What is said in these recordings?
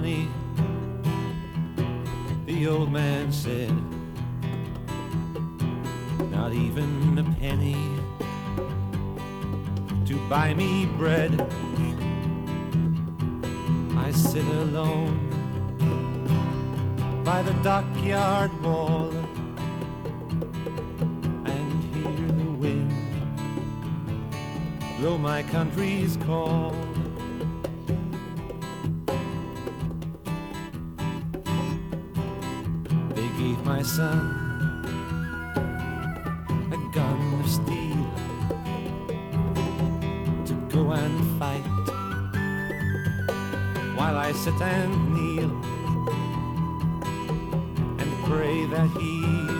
money, the old man said, not even a penny to buy me bread. I sit alone by the dockyard wall and hear the wind blow my country's call. They gave my son a gun of steel to go and fight, while I sit and kneel and pray that he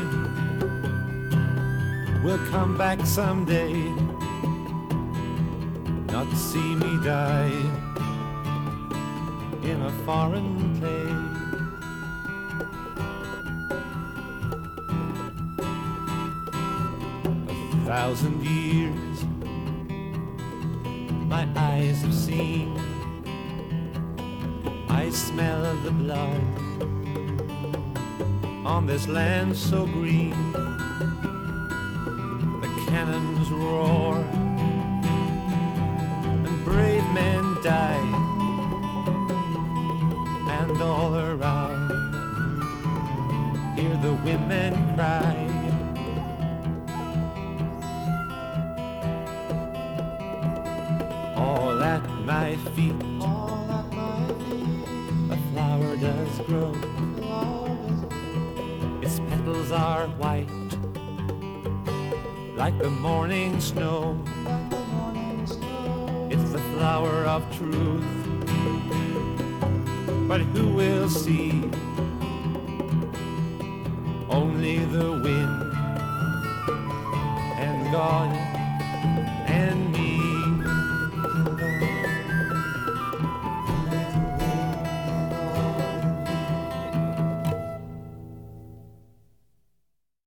will come back someday, not to see me die in a foreign place. 1,000 years my eyes have seen, I smell the blood on this land so green. The cannons roar and brave men die, and all around hear the women cry. All at my feet, a flower does grow. Its petals are white, like the morning snow. It's the flower of truth, but who will see? Only the wind and God.